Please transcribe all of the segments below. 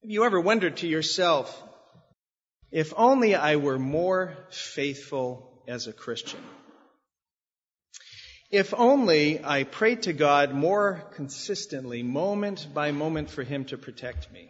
Have you ever wondered to yourself, if only I were more faithful as a Christian? If only I prayed to God more consistently, moment by moment, for Him to protect me.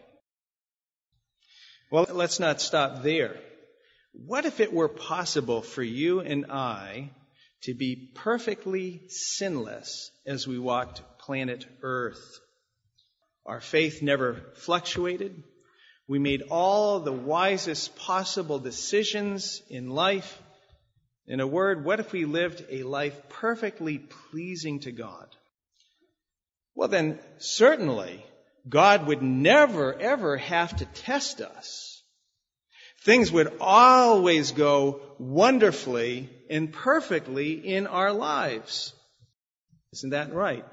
Well, let's not stop there. What if it were possible for you and I to be perfectly sinless as we walked planet Earth? Our faith never fluctuated. We made all the wisest possible decisions in life. In a word, what if we lived a life perfectly pleasing to God? Well, then certainly God would never, ever have to test us. Things would always go wonderfully and perfectly in our lives. Isn't that right?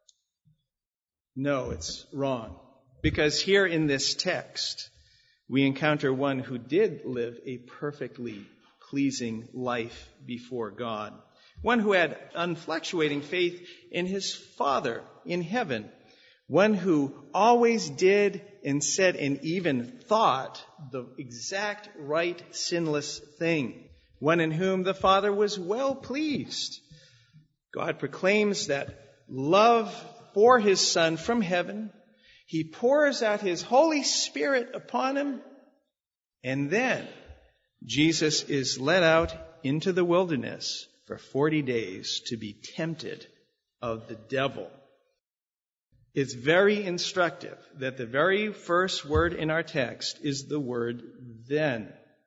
No, it's wrong. Because here in this text, we encounter one who did live a perfectly pleasing life before God. One who had unfluctuating faith in his Father in heaven. One who always did and said and even thought the exact right sinless thing. One in whom the Father was well pleased. God proclaims that love for His Son from heaven. He pours out His Holy Spirit upon Him. And then Jesus is led out into the wilderness for 40 days to be tempted of the devil. It's very instructive that the very first word in our text is the word then.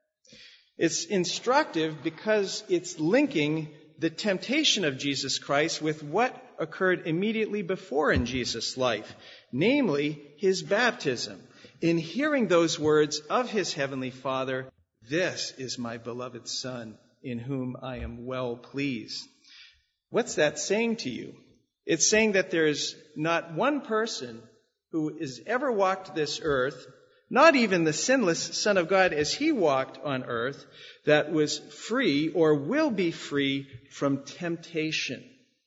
It's instructive because it's linking the temptation of Jesus Christ with what occurred immediately before in Jesus' life, namely His baptism. In hearing those words of His Heavenly Father, "This is my beloved Son, in whom I am well pleased." What's that saying to you? It's saying that there's not one person who has ever walked this earth, not even the sinless Son of God as He walked on earth, that was free or will be free from temptation.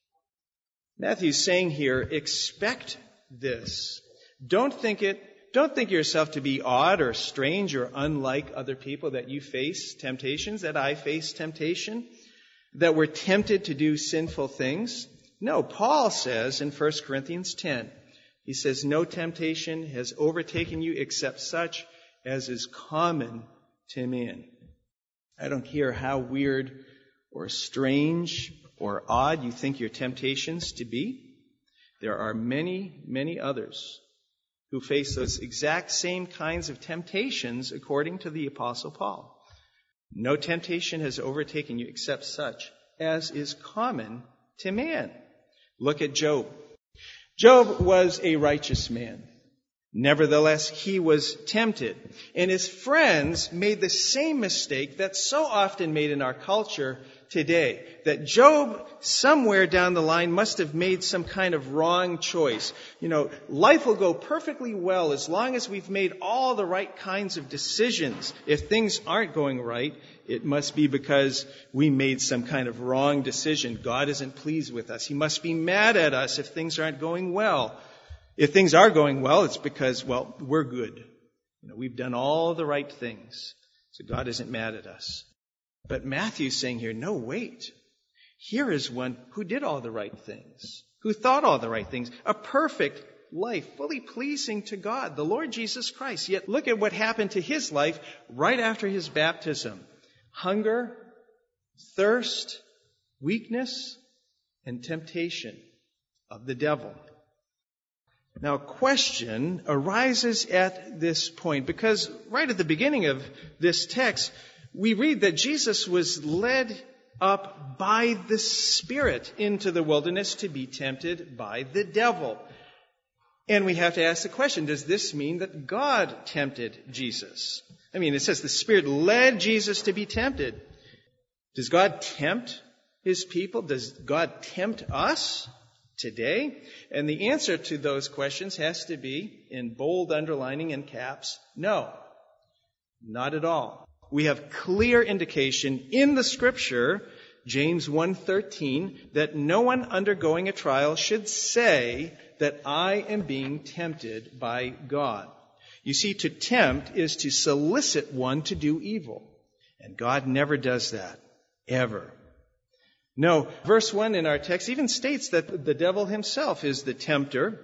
Matthew's saying here, expect this. Don't think yourself to be odd or strange or unlike other people, that you face temptations, that I face temptation, that we're tempted to do sinful things. No, Paul says in 1 Corinthians 10, he says, "No temptation has overtaken you except such as is common to man." I don't care how weird or strange or odd you think your temptations to be. There are many, many others who face those exact same kinds of temptations according to the Apostle Paul. No temptation has overtaken you except such as is common to man. Look at Job. Job was a righteous man. Nevertheless, he was tempted. And his friends made the same mistake that's so often made in our culture today. That Job, somewhere down the line, must have made some kind of wrong choice. Life will go perfectly well as long as we've made all the right kinds of decisions. If things aren't going right, it must be because we made some kind of wrong decision. God isn't pleased with us. He must be mad at us if things aren't going well. If things are going well, it's because, we're good. We've done all the right things. So God isn't mad at us. But Matthew's saying here, no, wait. Here is one who did all the right things, who thought all the right things, a perfect life, fully pleasing to God, the Lord Jesus Christ. Yet look at what happened to his life right after his baptism. Hunger, thirst, weakness, and temptation of the devil. Now, question arises at this point, because right at the beginning of this text, we read that Jesus was led up by the Spirit into the wilderness to be tempted by the devil. And we have to ask the question, does this mean that God tempted Jesus? It says the Spirit led Jesus to be tempted. Does God tempt His people? Does God tempt us today? And the answer to those questions has to be, in bold underlining in caps, no, not at all. We have clear indication in the Scripture, James 1:13, that no one undergoing a trial should say that I am being tempted by God. You see, to tempt is to solicit one to do evil. And God never does that. Ever. No, verse 1 in our text even states that the devil himself is the tempter.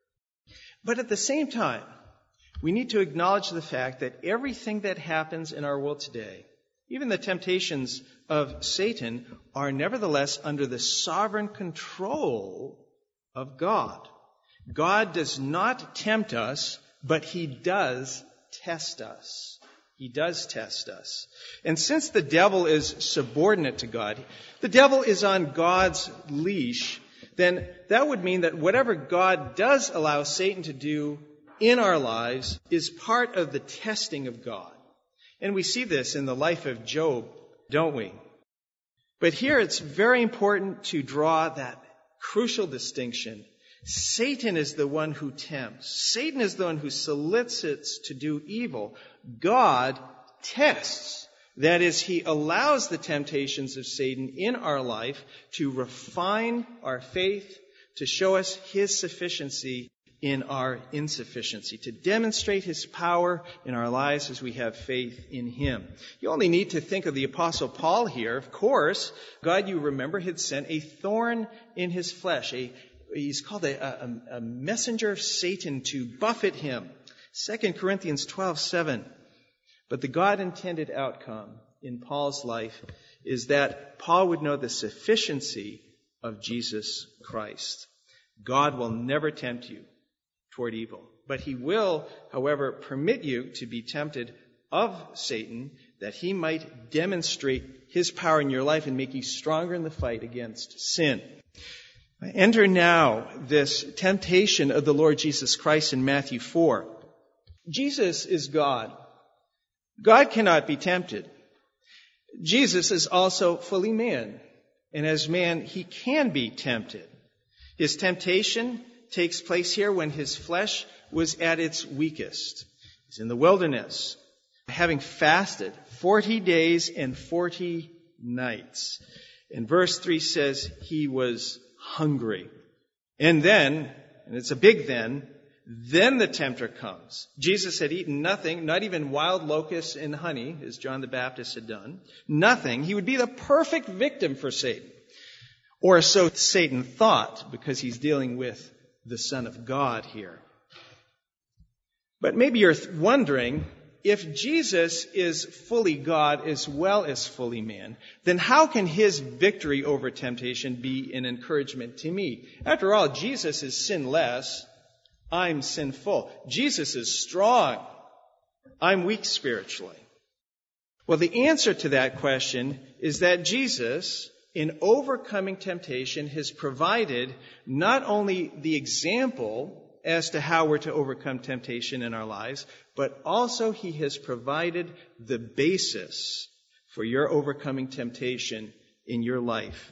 But at the same time, we need to acknowledge the fact that everything that happens in our world today, even the temptations of Satan, are nevertheless under the sovereign control of God. God does not tempt us, but he does test us. He does test us. And since the devil is subordinate to God, the devil is on God's leash, then that would mean that whatever God does allow Satan to do in our lives is part of the testing of God. And we see this in the life of Job, don't we? But here it's very important to draw that crucial distinction. Satan is the one who tempts. Satan is the one who solicits to do evil. God tests. That is, he allows the temptations of Satan in our life to refine our faith, to show us his sufficiency in our insufficiency, to demonstrate his power in our lives as we have faith in him. You only need to think of the Apostle Paul here. Of course, God, you remember, had sent a thorn in his flesh. He's called a messenger of Satan to buffet him. 2 Corinthians 12:7. But the God-intended outcome in Paul's life is that Paul would know the sufficiency of Jesus Christ. God will never tempt you toward evil, but he will, however, permit you to be tempted of Satan, that he might demonstrate his power in your life and make you stronger in the fight against sin. Enter now this temptation of the Lord Jesus Christ in Matthew 4. Jesus is God. God cannot be tempted. Jesus is also fully man, and as man, he can be tempted. His temptation takes place here when his flesh was at its weakest. He's in the wilderness, having fasted 40 days and 40 nights. And verse 3 says he was hungry. And then, and it's a big then the tempter comes. Jesus had eaten nothing, not even wild locusts and honey, as John the Baptist had done. Nothing. He would be the perfect victim for Satan. Or so Satan thought, because he's dealing with the Son of God here. But maybe you're wondering, if Jesus is fully God as well as fully man, then how can his victory over temptation be an encouragement to me? After all, Jesus is sinless. I'm sinful. Jesus is strong. I'm weak spiritually. Well, the answer to that question is that Jesus, in overcoming temptation, has provided not only the example as to how we're to overcome temptation in our lives, but also he has provided the basis for your overcoming temptation in your life.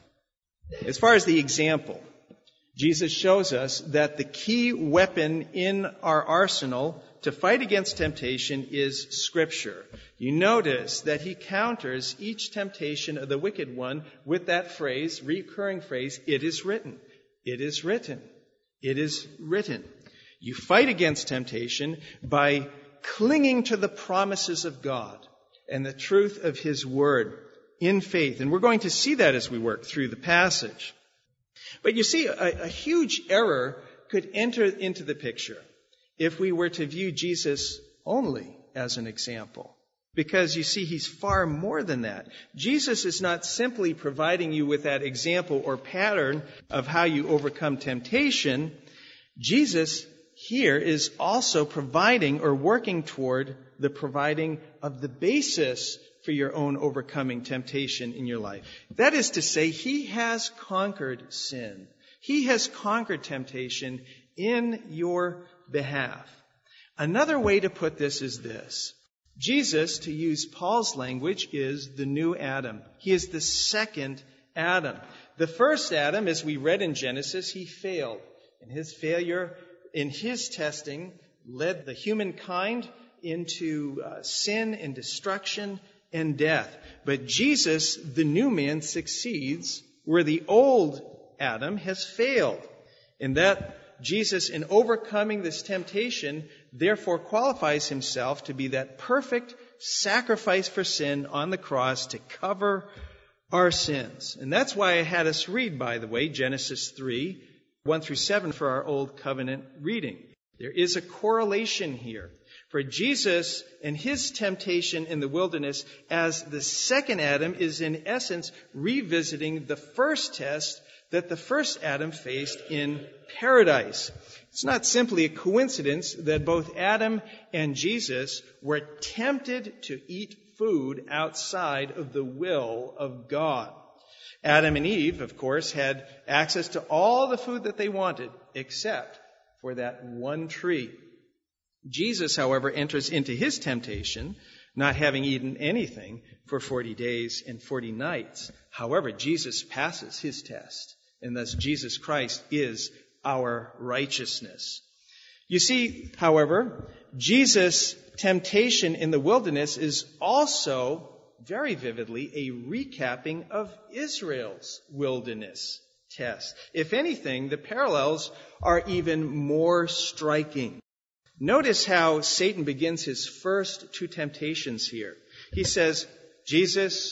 As far as the example, Jesus shows us that the key weapon in our arsenal to fight against temptation is Scripture. You notice that he counters each temptation of the wicked one with that phrase, recurring phrase, it is written. It is written. It is written. You fight against temptation by clinging to the promises of God and the truth of his word in faith. And we're going to see that as we work through the passage. But you see, a huge error could enter into the picture if we were to view Jesus only as an example. Because you see, he's far more than that. Jesus is not simply providing you with that example or pattern of how you overcome temptation. Jesus here is also providing or working toward the providing of the basis for your own overcoming temptation in your life. That is to say, he has conquered sin. He has conquered temptation in your behalf. Another way to put this is this. Jesus, to use Paul's language, is the new Adam. He is the second Adam. The first Adam, as we read in Genesis, he failed. And his failure in his testing led the humankind into sin and destruction and death. But Jesus, the new man, succeeds where the old Adam has failed. And that Jesus, in overcoming this temptation, therefore qualifies himself to be that perfect sacrifice for sin on the cross to cover our sins. And that's why I had us read, by the way, Genesis 3, 1 through 7 for our Old Covenant reading. There is a correlation here. For Jesus and his temptation in the wilderness as the second Adam is in essence revisiting the first test that the first Adam faced in paradise. It's not simply a coincidence that both Adam and Jesus were tempted to eat food outside of the will of God. Adam and Eve, of course, had access to all the food that they wanted, except for that one tree. Jesus, however, enters into his temptation, not having eaten anything for 40 days and 40 nights. However, Jesus passes his test, and thus Jesus Christ is our righteousness. You see, however, Jesus' temptation in the wilderness is also very vividly a recapping of Israel's wilderness test. If anything, the parallels are even more striking. Notice how Satan begins his first two temptations here. He says, Jesus,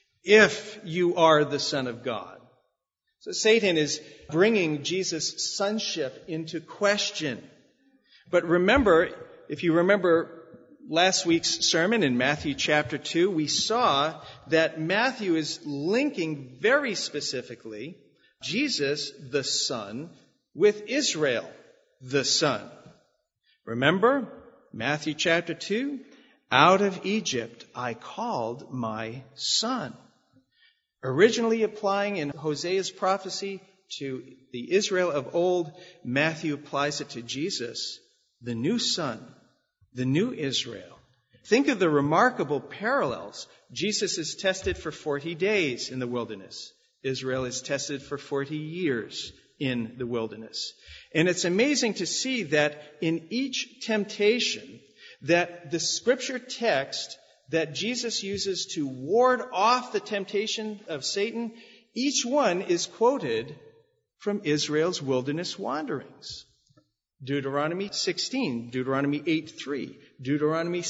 if you are the Son of God. So Satan is bringing Jesus' sonship into question. But remember, if you remember last week's sermon in Matthew chapter 2, we saw that Matthew is linking very specifically Jesus, the Son, with Israel, the Son. Remember, Matthew chapter 2, out of Egypt I called my son. Originally applying in Hosea's prophecy to the Israel of old, Matthew applies it to Jesus, the new son, the new Israel. Think of the remarkable parallels. Jesus is tested for 40 days in the wilderness. Israel is tested for 40 years in the wilderness. And it's amazing to see that in each temptation, that the scripture text that Jesus uses to ward off the temptation of Satan, each one is quoted from Israel's wilderness wanderings. Deuteronomy 16, Deuteronomy 8:3, Deuteronomy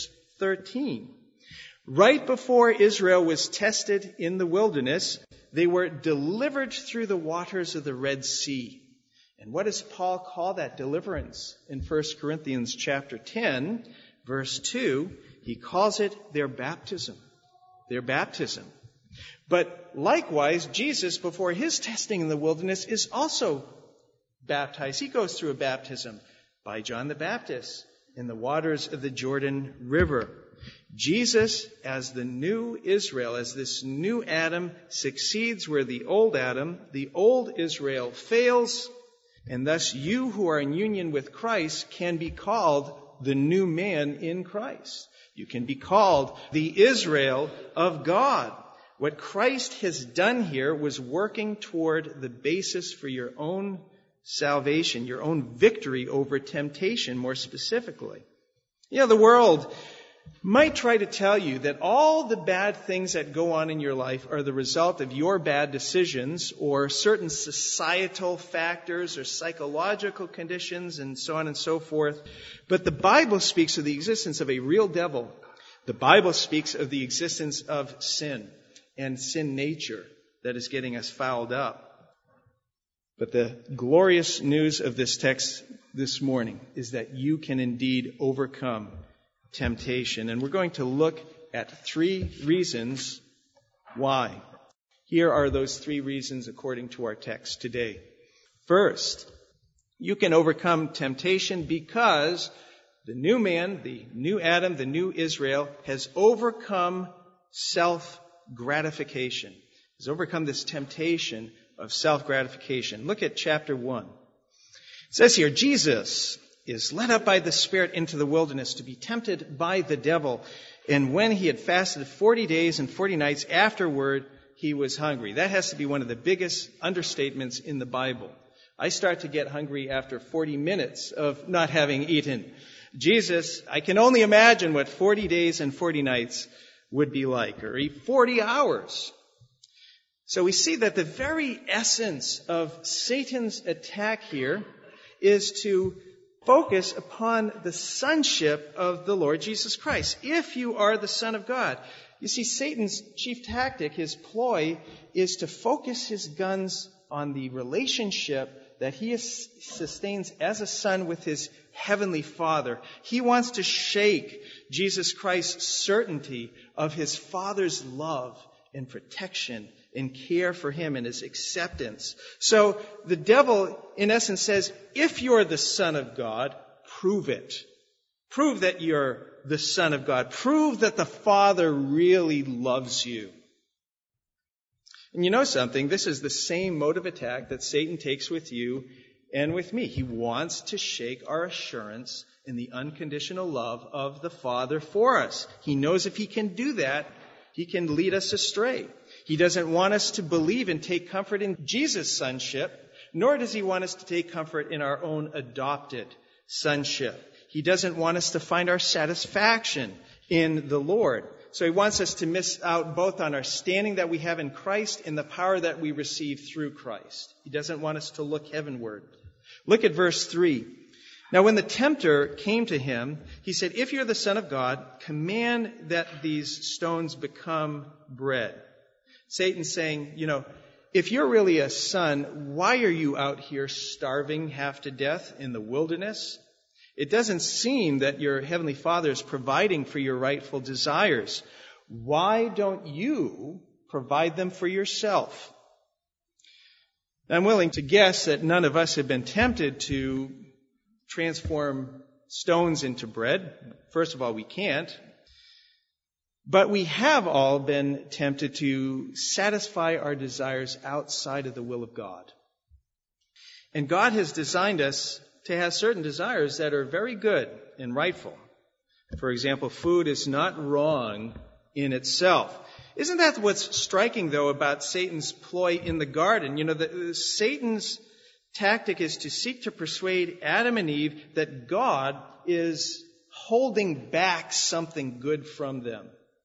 6:13. Right before Israel was tested in the wilderness, they were delivered through the waters of the Red Sea. And what does Paul call that deliverance? In 1 Corinthians chapter 10, verse 2, he calls it their baptism. Their baptism. But likewise, Jesus, before his testing in the wilderness, is also baptized. He goes through a baptism by John the Baptist in the waters of the Jordan River. Jesus, as the new Israel, as this new Adam, succeeds where the old Adam, the old Israel, fails. And thus you who are in union with Christ can be called the new man in Christ. You can be called the Israel of God. What Christ has done here was working toward the basis for your own salvation, your own victory over temptation, more specifically. You know, the world might try to tell you that all the bad things that go on in your life are the result of your bad decisions or certain societal factors or psychological conditions and so on and so forth. But the Bible speaks of the existence of a real devil. The Bible speaks of the existence of sin and sin nature that is getting us fouled up. But the glorious news of this text this morning is that you can indeed overcome temptation. And we're going to look at 3 reasons why. Here are those 3 reasons according to our text today. First, you can overcome temptation because the new man, the new Adam, the new Israel has overcome self-gratification. Has overcome this temptation of self-gratification. Look at chapter 1. It says here, Jesus is led up by the Spirit into the wilderness to be tempted by the devil. And when he had fasted 40 days and 40 nights, afterward he was hungry. That has to be one of the biggest understatements in the Bible. I start to get hungry after 40 minutes of not having eaten. Jesus, I can only imagine what 40 days and 40 nights would be like, or 40 hours. So we see that the very essence of Satan's attack here is to focus upon the sonship of the Lord Jesus Christ. If you are the Son of God. You see, Satan's chief tactic, his ploy, is to focus his guns on the relationship that he sustains as a son with his heavenly Father. He wants to shake Jesus Christ's certainty of his Father's love and protection and care for him and his acceptance. So the devil, in essence, says, if you're the Son of God, prove it. Prove that you're the Son of God. Prove that the Father really loves you. And you know something? This is the same mode of attack that Satan takes with you and with me. He wants to shake our assurance in the unconditional love of the Father for us. He knows if he can do that, he can lead us astray. He doesn't want us to believe and take comfort in Jesus' sonship, nor does he want us to take comfort in our own adopted sonship. He doesn't want us to find our satisfaction in the Lord. So he wants us to miss out both on our standing that we have in Christ and the power that we receive through Christ. He doesn't want us to look heavenward. Look at verse 3. Now when the tempter came to him, he said, if you're the Son of God, command that these stones become bread. Satan's saying, if you're really a son, why are you out here starving half to death in the wilderness? It doesn't seem that your Heavenly Father is providing for your rightful desires. Why don't you provide them for yourself? I'm willing to guess that none of us have been tempted to transform stones into bread. First of all, we can't. But we have all been tempted to satisfy our desires outside of the will of God. And God has designed us to have certain desires that are very good and rightful. For example, food is not wrong in itself. Isn't that what's striking, though, about Satan's ploy in the garden? Satan's tactic is to seek to persuade Adam and Eve that God is holding back something good from them.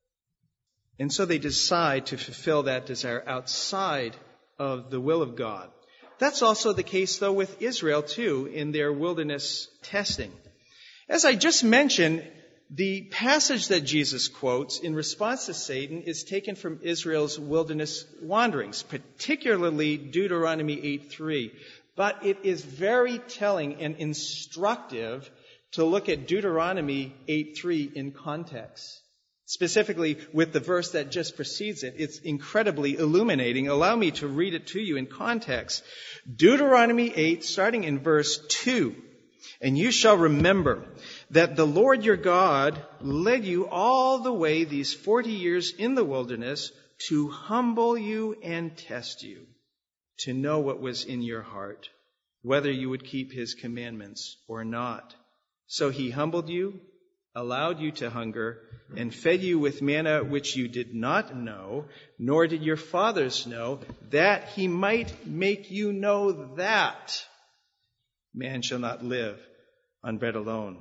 And so they decide to fulfill that desire outside of the will of God. That's also the case, though, with Israel, too, in their wilderness testing. As I just mentioned, the passage that Jesus quotes in response to Satan is taken from Israel's wilderness wanderings, particularly Deuteronomy 8:3. But it is very telling and instructive to look at Deuteronomy 8:3 in context. Specifically with the verse that just precedes it. It's incredibly illuminating. Allow me to read it to you in context. Deuteronomy 8, starting in verse 2. And you shall remember that the Lord your God led you all the way these 40 years in the wilderness to humble you and test you, to know what was in your heart, whether you would keep his commandments or not. So he humbled you, allowed you to hunger, and fed you with manna which you did not know, nor did your fathers know, that he might make you know that man shall not live on bread alone,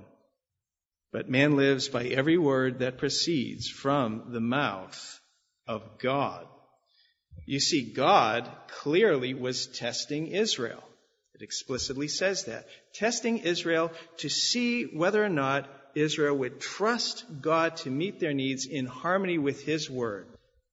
but man lives by every word that proceeds from the mouth of God. You see, God clearly was testing Israel. It explicitly says that. Testing Israel to see whether or not Israel would trust God to meet their needs in harmony with his word.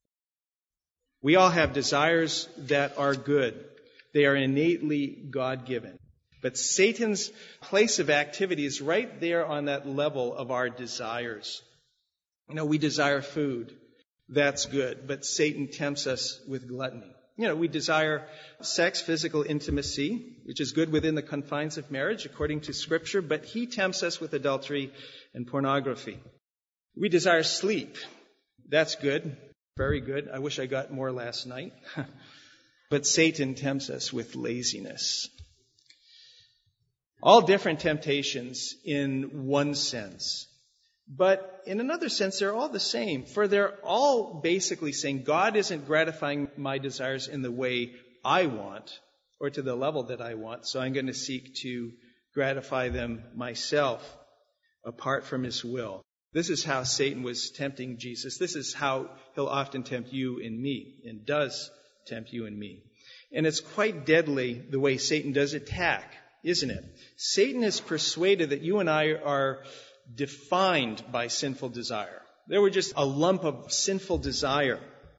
We all have desires that are good. They are innately God-given. But Satan's place of activity is right there on that level of our desires. We desire food. That's good. But Satan tempts us with gluttony. We desire sex, physical intimacy, which is good within the confines of marriage, according to Scripture, but he tempts us with adultery and pornography. We desire sleep. That's good. Very good. I wish I got more last night. But Satan tempts us with laziness. All different temptations in one sense. But in another sense, they're all the same. For they're all basically saying, God isn't gratifying my desires in the way I want or to the level that I want, so I'm going to seek to gratify them myself apart from his will. This is how Satan was tempting Jesus. This is how he'll often tempt you and me, and does tempt you and me. And it's quite deadly the way Satan does attack isn't it? Satan is persuaded that you and I are defined by sinful desire. They were just a lump of sinful desire.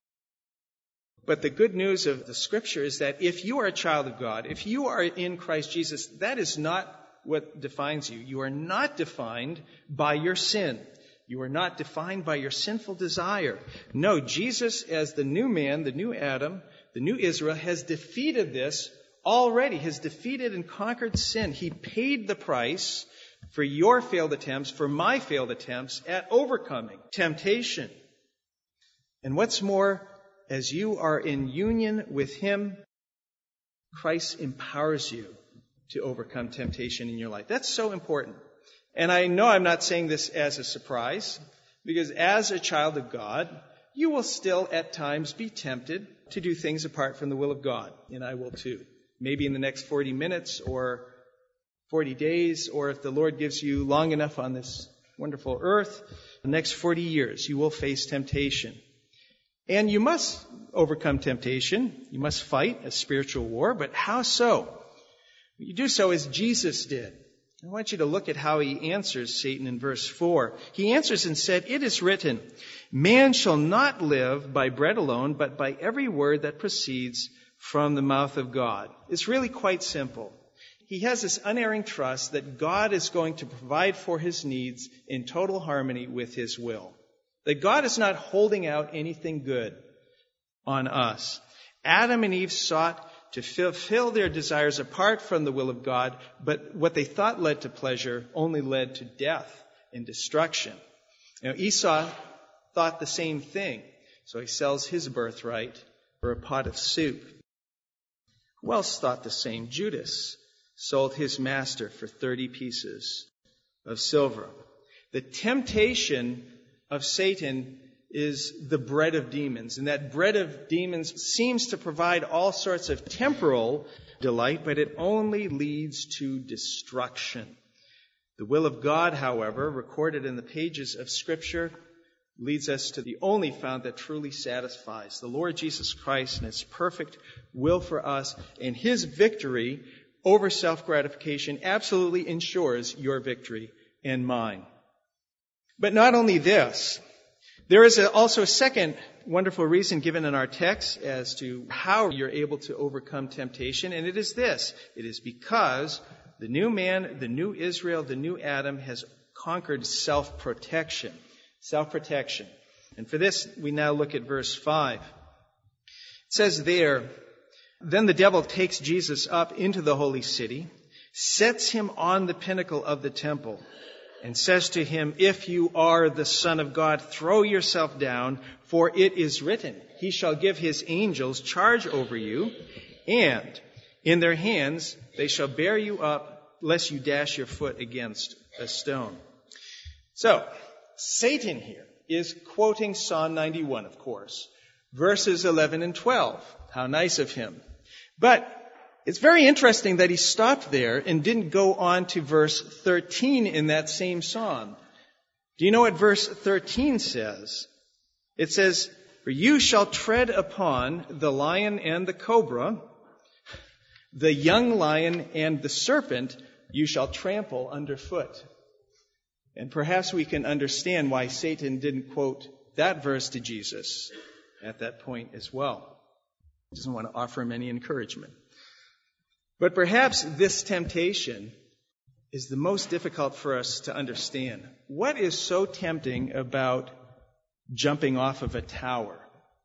But the good news of the Scripture is that if you are a child of God, if you are in Christ Jesus, that is not what defines you. You are not defined by your sin. You are not defined by your sinful desire. No, Jesus, as the new man, the new Adam, the new Israel, has defeated this already, has defeated and conquered sin. He paid the price for your failed attempts, for my failed attempts at overcoming temptation. And what's more, as you are in union with Him, Christ empowers you to overcome temptation in your life. That's so important. And I know I'm not saying this as a surprise, because as a child of God, you will still at times be tempted to do things apart from the will of God. And I will too. Maybe in the next 40 minutes or 40 days, or if the Lord gives you long enough on this wonderful earth, the next 40 years, you will face temptation. And you must overcome temptation. You must fight a spiritual war. But how so? You do so as Jesus did. I want you to look at how He answers Satan in verse 4. He answers and said, "It is written, man shall not live by bread alone, but by every word that proceeds from the mouth of God." It's really quite simple. He has this unerring trust that God is going to provide for his needs in total harmony with His will. That God is not holding out anything good on us. Adam and Eve sought to fulfill their desires apart from the will of God, but what they thought led to pleasure only led to death and destruction. Now, Esau thought the same thing, so he sells his birthright for a pot of soup. Who else thought the same? Judas sold his master for 30 pieces of silver. The temptation of Satan is the bread of demons. And that bread of demons seems to provide all sorts of temporal delight, but it only leads to destruction. The will of God, however, recorded in the pages of Scripture, leads us to the only fount that truly satisfies, the Lord Jesus Christ and His perfect will for us, and His victory over self-gratification absolutely ensures your victory and mine. But not only this, there is also a second wonderful reason given in our text as to how you're able to overcome temptation, and it is this. It is because the new man, the new Israel, the new Adam has conquered self-protection. Self-protection. And for this, we now look at verse 5. It says there, "Then the devil takes Jesus up into the holy city, sets him on the pinnacle of the temple, and says to him, 'If you are the Son of God, throw yourself down, for it is written, He shall give His angels charge over you, and in their hands they shall bear you up, lest you dash your foot against a stone.'" So, Satan here is quoting Psalm 91, of course, verses 11 and 12. How nice of him. But it's very interesting that he stopped there and didn't go on to verse 13 in that same psalm. Do you know what verse 13 says? It says, "For you shall tread upon the lion and the cobra, the young lion and the serpent you shall trample underfoot." And perhaps we can understand why Satan didn't quote that verse to Jesus at that point as well. He doesn't want to offer him any encouragement. But perhaps this temptation is the most difficult for us to understand. What is so tempting about jumping off of a tower?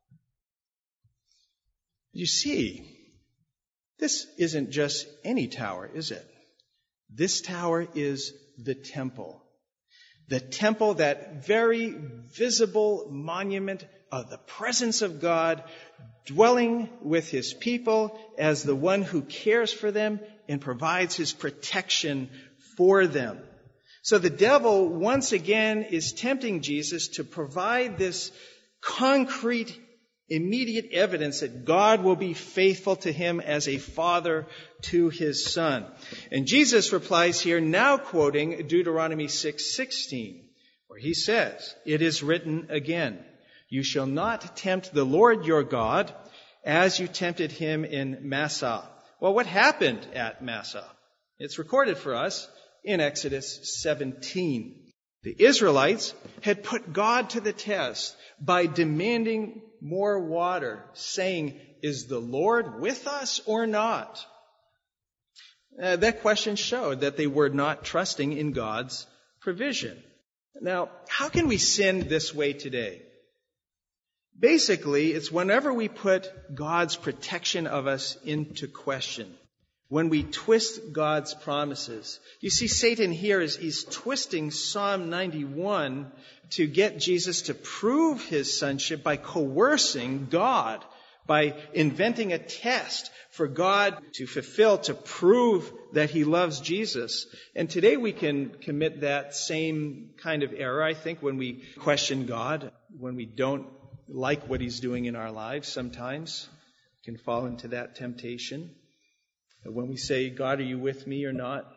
You see, this isn't just any tower, is it? This tower is the temple. The temple, that very visible monument of the presence of God, dwelling with His people as the one who cares for them and provides His protection for them. So the devil once again is tempting Jesus to provide this concrete, immediate evidence that God will be faithful to him as a father to his son. And Jesus replies here, now quoting Deuteronomy 6:16, where he says, "It is written again, you shall not tempt the Lord your God as you tempted him in Massah." Well, what happened at Massah? It's recorded for us in Exodus 17. The Israelites had put God to the test by demanding more water, saying, "Is the Lord with us or not?" That question showed that they were not trusting in God's provision. Now, how can we sin this way today? Basically, it's whenever we put God's protection of us into question, when we twist God's promises. You see, Satan here he's twisting Psalm 91 to get Jesus to prove his sonship by coercing God, by inventing a test for God to fulfill, to prove that he loves Jesus. And today we can commit that same kind of error, I think, when we question God, when we don't like what he's doing in our lives sometimes. We can fall into that temptation. When we say, "God, are you with me or not?"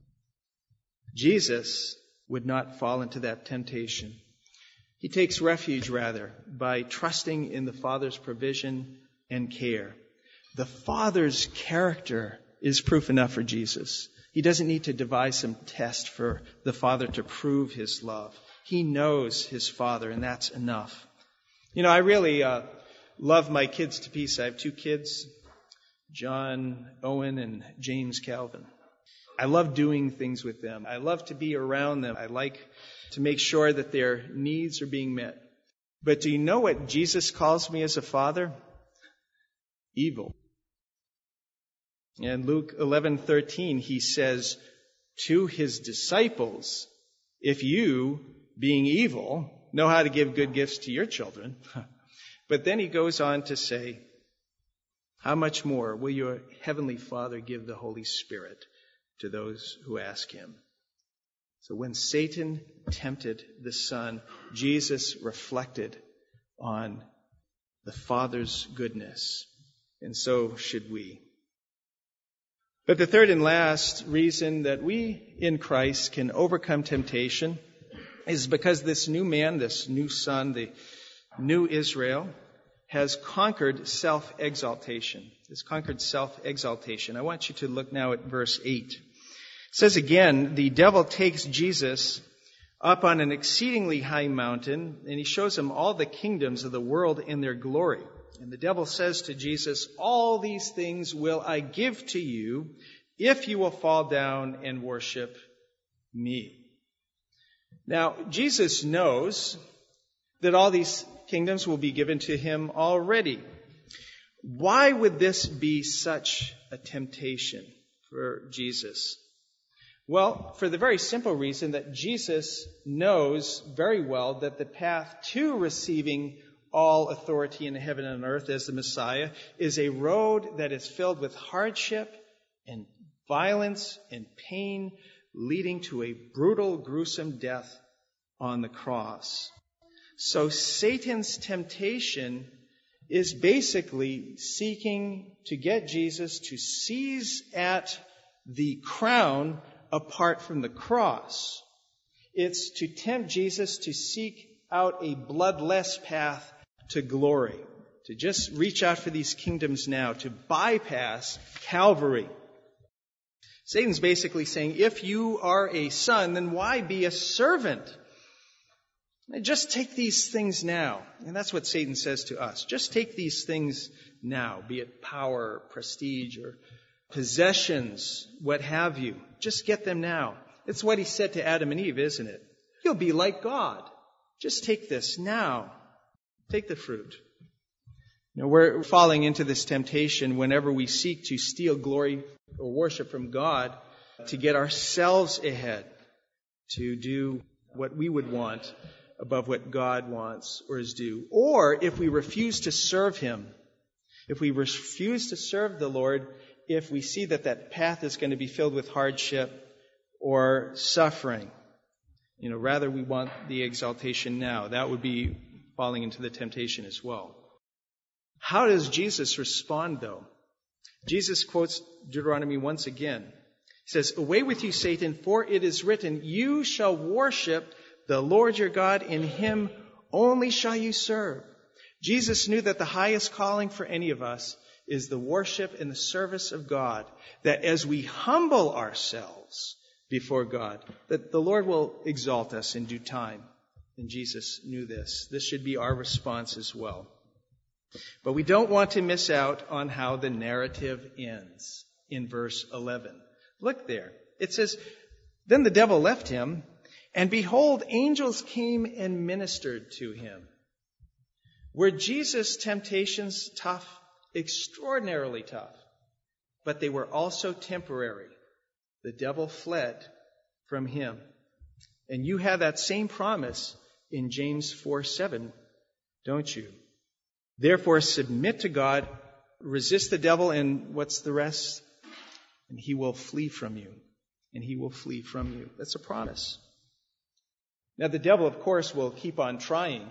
Jesus would not fall into that temptation. He takes refuge, rather, by trusting in the Father's provision and care. The Father's character is proof enough for Jesus. He doesn't need to devise some test for the Father to prove his love. He knows his Father, and that's enough. You know, I really love my kids to pieces. I have 2 kids, John Owen and James Calvin. I love doing things with them. I love to be around them. I like to make sure that their needs are being met. But do you know what Jesus calls me as a father? Evil. In Luke 11:13, he says to his disciples, "If you, being evil, know how to give good gifts to your children." But then he goes on to say, "How much more will your heavenly Father give the Holy Spirit to those who ask him?" So when Satan tempted the Son, Jesus reflected on the Father's goodness. And so should we. But the third and last reason that we in Christ can overcome temptation is because this new man, this new Son, the new Israel, has conquered self-exaltation. Has conquered self-exaltation. I want you to look now at verse 8. It says again, the devil takes Jesus up on an exceedingly high mountain, and he shows him all the kingdoms of the world in their glory. And the devil says to Jesus, "All these things will I give to you if you will fall down and worship me." Now, Jesus knows that all these kingdoms will be given to him already. Why would this be such a temptation for Jesus? Well, for the very simple reason that Jesus knows very well that the path to receiving all authority in heaven and earth as the Messiah is a road that is filled with hardship and violence and pain, leading to a brutal, gruesome death on the cross. So Satan's temptation is basically seeking to get Jesus to seize at the crown apart from the cross. It's to tempt Jesus to seek out a bloodless path to glory, to just reach out for these kingdoms now, to bypass Calvary. Satan's basically saying, if you are a son, then why be a servant? Just take these things now. And that's what Satan says to us. Just take these things now, be it power, prestige, or possessions, what have you. Just get them now. It's what he said to Adam and Eve, isn't it? You'll be like God. Just take this now. Take the fruit. You know, we're falling into this temptation whenever we seek to steal glory or worship from God to get ourselves ahead, to do what we would want above what God wants or is due. Or if we refuse to serve him, if we refuse to serve the Lord, if we see that that path is going to be filled with hardship or suffering, rather we want the exaltation now. That would be falling into the temptation as well. How does Jesus respond, though? Jesus quotes Deuteronomy once again. He says, "Away with you, Satan, for it is written, you shall worship the Lord your God, in him only shall you serve." Jesus knew that the highest calling for any of us is the worship and the service of God, that as we humble ourselves before God, that the Lord will exalt us in due time. And Jesus knew this. This should be our response as well. But we don't want to miss out on how the narrative ends in verse 11. Look there. It says, "Then the devil left him, and behold, angels came and ministered to him." Were Jesus' temptations tough? Extraordinarily tough. But they were also temporary. The devil fled from him. And you have that same promise in James 4:7, don't you? "Therefore submit to God, resist the devil," and what's the rest? "And he will flee from you." And he will flee from you. That's a promise. Now the devil, of course, will keep on trying.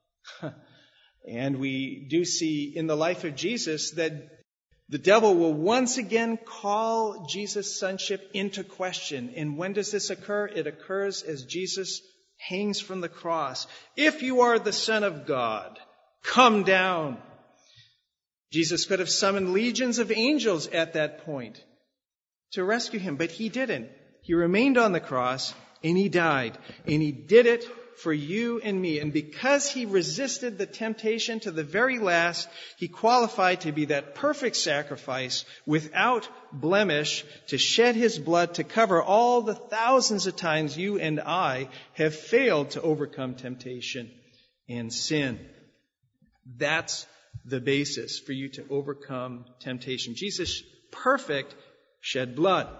And we do see in the life of Jesus that the devil will once again call Jesus' sonship into question. And when does this occur? It occurs as Jesus hangs from the cross. "If you are the Son of God, come down." Jesus could have summoned legions of angels at that point to rescue him, but he didn't. He remained on the cross and he died. And he did it for you and me. And because he resisted the temptation to the very last, he qualified to be that perfect sacrifice without blemish, to shed his blood to cover all the thousands of times you and I have failed to overcome temptation and sin. That's the basis for you to overcome temptation. Jesus, perfect, shed blood.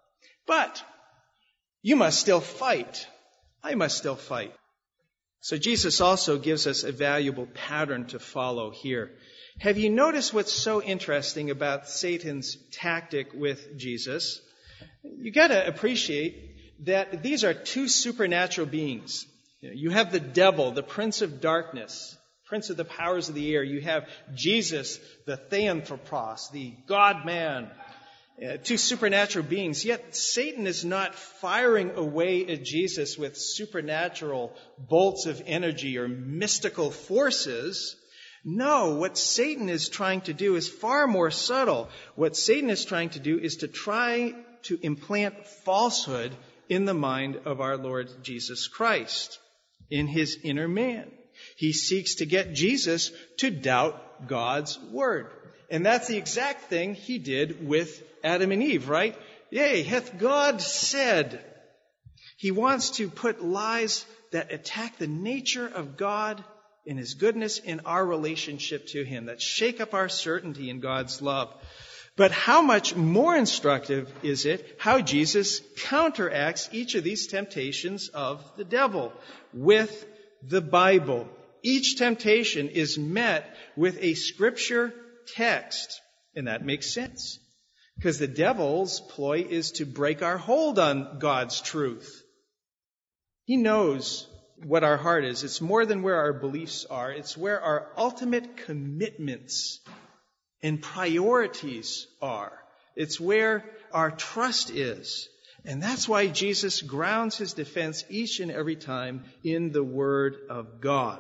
But you must still fight. I must still fight. So Jesus also gives us a valuable pattern to follow here. Have you noticed what's so interesting about Satan's tactic with Jesus? You got to appreciate that these are two supernatural beings. You have the devil, the prince of darkness, prince of the powers of the air. You have Jesus, the Theanthropos, the God-man. Two supernatural beings. Yet Satan is not firing away at Jesus with supernatural bolts of energy or mystical forces. No, what Satan is trying to do is far more subtle. What Satan is trying to do is to try to implant falsehood in the mind of our Lord Jesus Christ, in his inner man. He seeks to get Jesus to doubt God's word. And that's the exact thing he did with Adam and Eve, right? Yea, hath God said. He wants to put lies that attack the nature of God and his goodness in our relationship to him, that shake up our certainty in God's love. But how much more instructive is it how Jesus counteracts each of these temptations of the devil with the Bible. Each temptation is met with a scripture text, and that makes sense. Because the devil's ploy is to break our hold on God's truth. He knows what our heart is. It's more than where our beliefs are. It's where our ultimate commitments and priorities are. It's where our trust is. And that's why Jesus grounds his defense each and every time in the Word of God,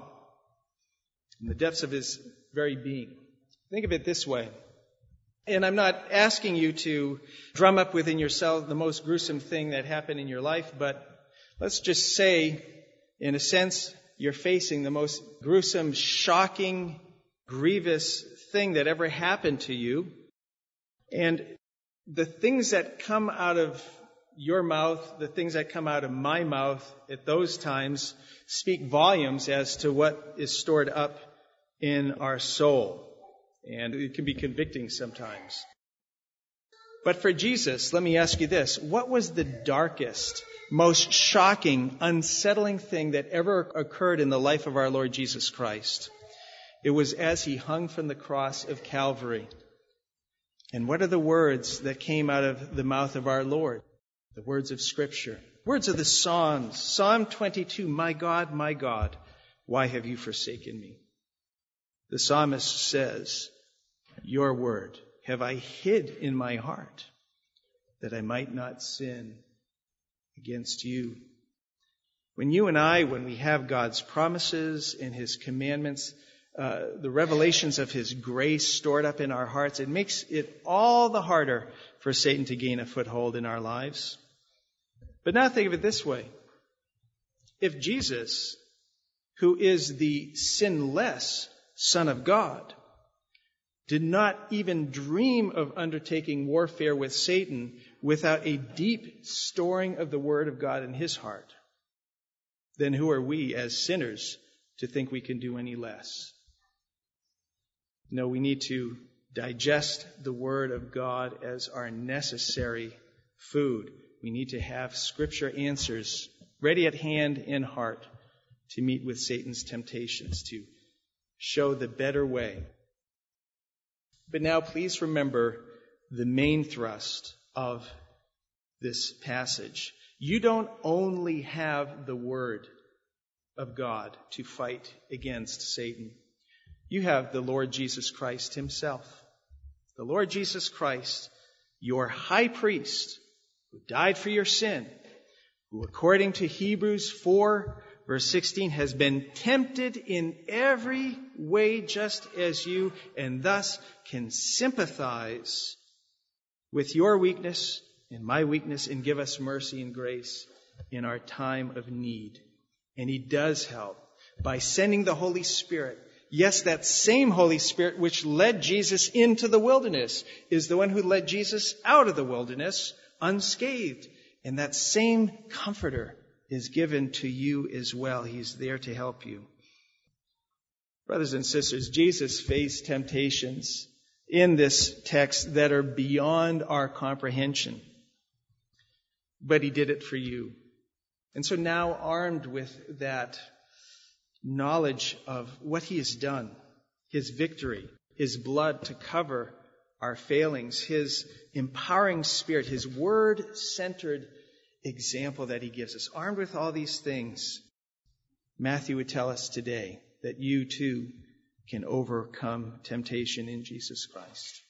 in the depths of his very being. Think of it this way. And I'm not asking you to drum up within yourself the most gruesome thing that happened in your life, but let's just say, in a sense, you're facing the most gruesome, shocking, grievous thing that ever happened to you. And the things that come out of your mouth, the things that come out of my mouth at those times speak volumes as to what is stored up in our soul. And it can be convicting sometimes. But for Jesus, let me ask you this. What was the darkest, most shocking, unsettling thing that ever occurred in the life of our Lord Jesus Christ? It was as he hung from the cross of Calvary. And what are the words that came out of the mouth of our Lord? The words of Scripture. Words of the Psalms. Psalm 22, my God, why have you forsaken me? The psalmist says, your word have I hid in my heart, that I might not sin against you. When you and I, when we have God's promises and his commandments, the revelations of His grace stored up in our hearts, it makes it all the harder for Satan to gain a foothold in our lives. But now think of it this way. If Jesus, who is the sinless Son of God, did not even dream of undertaking warfare with Satan without a deep storing of the Word of God in his heart, then who are we as sinners to think we can do any less? No, we need to digest the Word of God as our necessary food. We need to have Scripture answers ready at hand in heart to meet with Satan's temptations, to show the better way. But now please remember the main thrust of this passage. You don't only have the Word of God to fight against Satan. You have the Lord Jesus Christ Himself. The Lord Jesus Christ, your high priest, who died for your sin, who according to Hebrews 4, verse 16, has been tempted in every way just as you, and thus can sympathize with your weakness and my weakness and give us mercy and grace in our time of need. And He does help by sending the Holy Spirit. Yes, that same Holy Spirit which led Jesus into the wilderness is the one who led Jesus out of the wilderness unscathed. And that same Comforter is given to you as well. He's there to help you. Brothers and sisters, Jesus faced temptations in this text that are beyond our comprehension. But He did it for you. And so now, armed with that knowledge of what He has done, His victory, His blood to cover our failings, His empowering Spirit, His Word-centered example that He gives us, armed with all these things, Matthew would tell us today that you too can overcome temptation in Jesus Christ.